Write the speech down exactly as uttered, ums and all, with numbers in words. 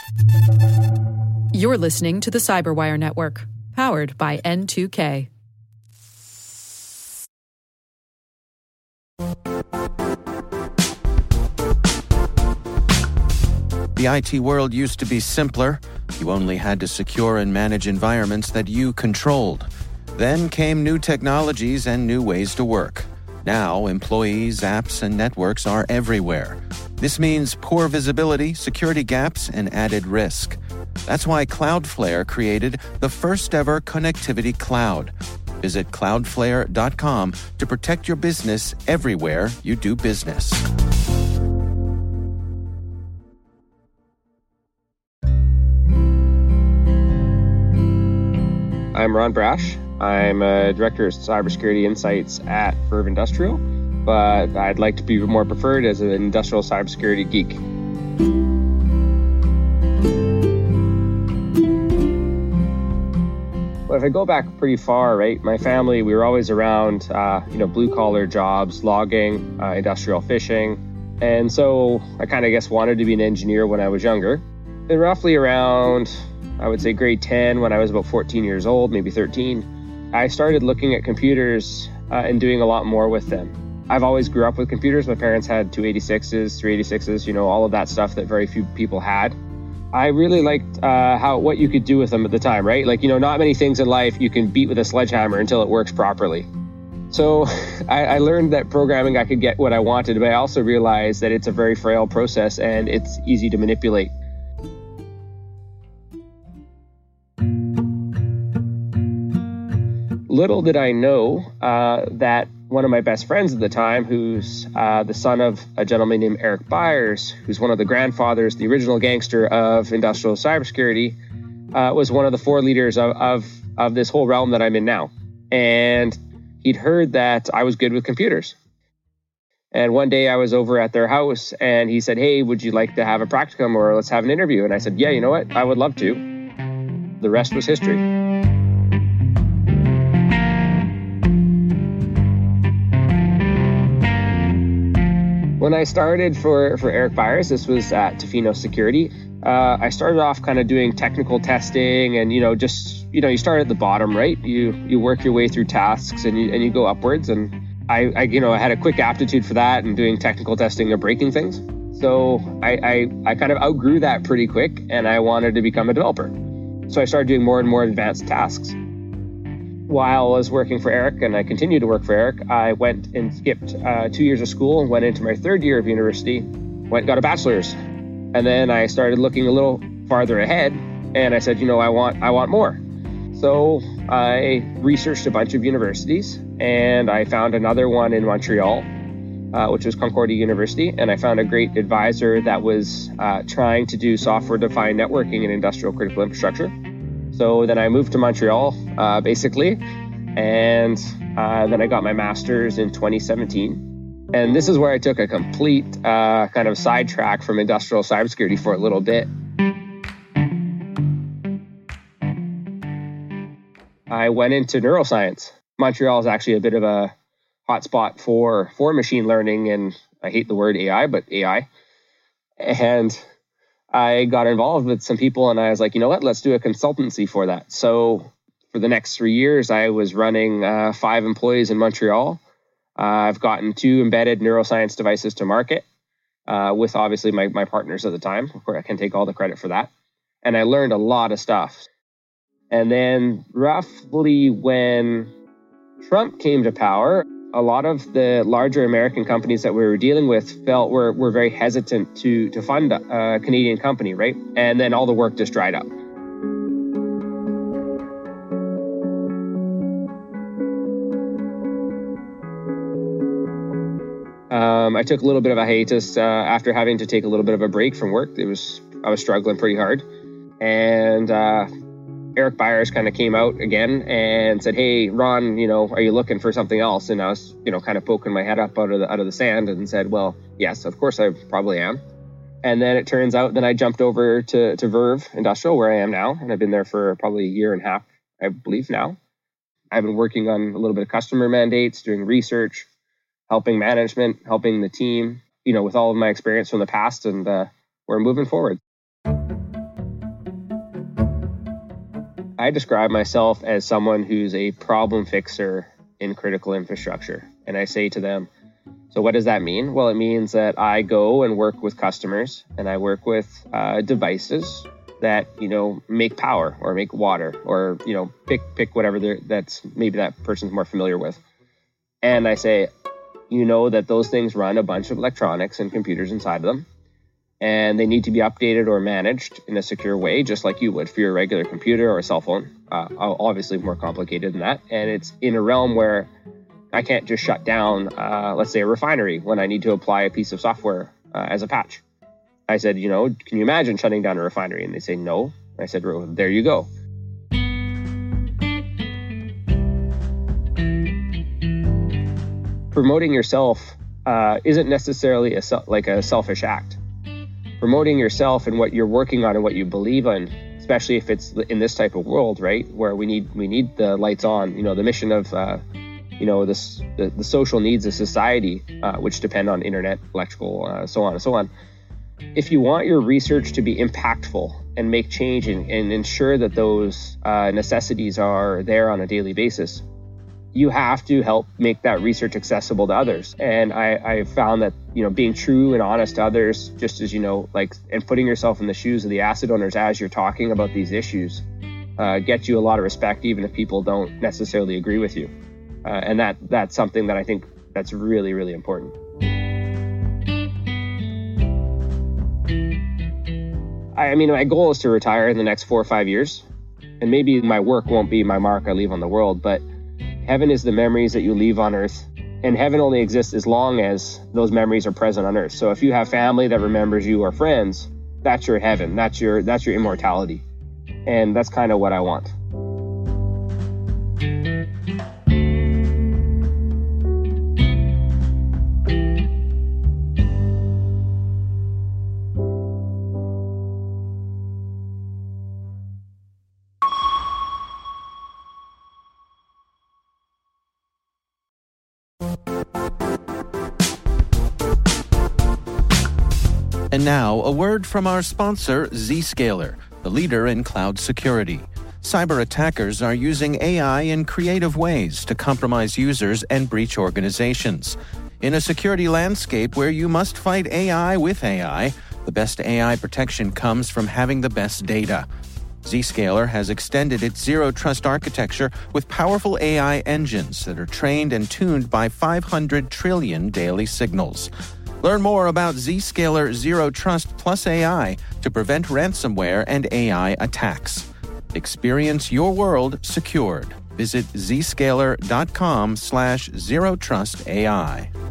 You're listening to the Cyberwire Network, powered by N two K. The I T world used to be simpler. You only had to secure and manage environments that you controlled. Then came new technologies and new ways to work. Now, employees, apps, and networks are everywhere. This means poor visibility, security gaps, and added risk. That's why Cloudflare created the first-ever connectivity cloud. Visit cloudflare dot com to protect your business everywhere you do business. I'm Ron Brash. I'm a Director of Cybersecurity Insights at Verve Industrial, but I'd like to be more preferred as an industrial cybersecurity geek. Well, if I go back pretty far, right, my family, we were always around, uh, you know, blue-collar jobs, logging, uh, industrial fishing, and so I kind of guess wanted to be an engineer when I was younger. And roughly around, I would say grade ten, when I was about fourteen years old, maybe thirteen, I started looking at computers uh, and doing a lot more with them. I've always grew up with computers. My parents had two eighty-sixes, three eighty-sixes, you know, all of that stuff that very few people had. I really liked uh, how what you could do with them at the time, right? Like, you know, not many things in life you can beat with a sledgehammer until it works properly. So I, I learned that programming, I could get what I wanted, but I also realized that it's a very frail process and it's easy to manipulate. Little did I know uh, that one of my best friends at the time, who's uh, the son of a gentleman named Eric Byers, who's one of the grandfathers, the original gangster of industrial cybersecurity, uh, was one of the four leaders of, of, of this whole realm that I'm in now. And he'd heard that I was good with computers. And one day I was over at their house and he said, "Hey, would you like to have a practicum or let's have an interview?" And I said, "Yeah, you know what? I would love to." The rest was history. When I started for, for Eric Byers, this was at Tofino Security. Uh, I started off kind of doing technical testing and, you know, just, you know, you start at the bottom, right? You you work your way through tasks and you, and you go upwards. And I, I, you know, I had a quick aptitude for that and doing technical testing and breaking things. So I, I, I kind of outgrew that pretty quick and I wanted to become a developer. So I started doing more and more advanced tasks. While I was working for Eric, and I continued to work for Eric, I went and skipped uh, two years of school and went into my third year of university, went got a bachelor's. And then I started looking a little farther ahead, and I said, you know, I want I want more. So I researched a bunch of universities, and I found another one in Montreal, uh, which was Concordia University, and I found a great advisor that was uh, trying to do software-defined networking and industrial critical infrastructure. So then I moved to Montreal, uh, basically, and uh, then I got my master's in twenty seventeen. And this is where I took a complete uh, kind of sidetrack from industrial cybersecurity for a little bit. I went into neuroscience. Montreal is actually a bit of a hotspot for, for machine learning, and I hate the word A I, but A I. And I got involved with some people and I was like, you know what, let's do a consultancy for that. So for the next three years, I was running uh, five employees in Montreal. Uh, I've gotten two embedded neuroscience devices to market uh, with obviously my, my partners at the time. Of course, I can take all the credit for that. And I learned a lot of stuff. And then roughly when Trump came to power, a lot of the larger American companies that we were dealing with felt were, were very hesitant to, to fund a Canadian company, right? And then all the work just dried up. Um, I took a little bit of a hiatus uh, after having to take a little bit of a break from work. It was I was struggling pretty hard. And uh, Eric Byers kind of came out again and said, "Hey, Ron, you know, are you looking for something else?" And I was, you know, kind of poking my head up out of the out of the sand and said, "Well, yes, of course I probably am." And then it turns out that I jumped over to, to Verve Industrial, where I am now. And I've been there for probably a year and a half, I believe now. I've been working on a little bit of customer mandates, doing research, helping management, helping the team, you know, with all of my experience from the past, and uh, we're moving forward. I describe myself as someone who's a problem fixer in critical infrastructure. And I say to them, so what does that mean? Well, it means that I go and work with customers and I work with uh, devices that, you know, make power or make water or, you know, pick pick whatever that's maybe that person's more familiar with. And I say, you know, that those things run a bunch of electronics and computers inside of them. And they need to be updated or managed in a secure way, just like you would for your regular computer or a cell phone. Uh, obviously more complicated than that. And it's in a realm where I can't just shut down, uh, let's say, a refinery when I need to apply a piece of software uh, as a patch. I said, you know, can you imagine shutting down a refinery? And they say, no. I said, well, there you go. Promoting yourself uh, isn't necessarily a like a selfish act. Promoting yourself and what you're working on and what you believe in, especially if it's in this type of world, right, where we need we need the lights on. You know, the mission of uh, you know this the, the social needs of society, uh, which depend on internet, electrical, uh, so on and so on. If you want your research to be impactful and make change and, and ensure that those uh, necessities are there on a daily basis, you have to help make that research accessible to others. And I, I found that, you know, being true and honest to others, just as, you know, like, and putting yourself in the shoes of the asset owners as you're talking about these issues, uh, gets you a lot of respect, even if people don't necessarily agree with you. Uh, and that that's something that I think that's really, really important. I, I mean, my goal is to retire in the next four or five years. And maybe my work won't be my mark I leave on the world, but heaven is the memories that you leave on earth, and heaven only exists as long as those memories are present on earth. So if you have family that remembers you or friends, that's your heaven, that's your that's your immortality. And that's kind of what I want. And now, a word from our sponsor, Zscaler, the leader in cloud security. Cyber attackers are using A I in creative ways to compromise users and breach organizations. In a security landscape where you must fight A I with A I, the best A I protection comes from having the best data. Zscaler has extended its Zero Trust architecture with powerful A I engines that are trained and tuned by five hundred trillion daily signals. Learn more about Zscaler Zero Trust plus A I to prevent ransomware and A I attacks. Experience your world secured. Visit zscaler.com slash zero trust AI.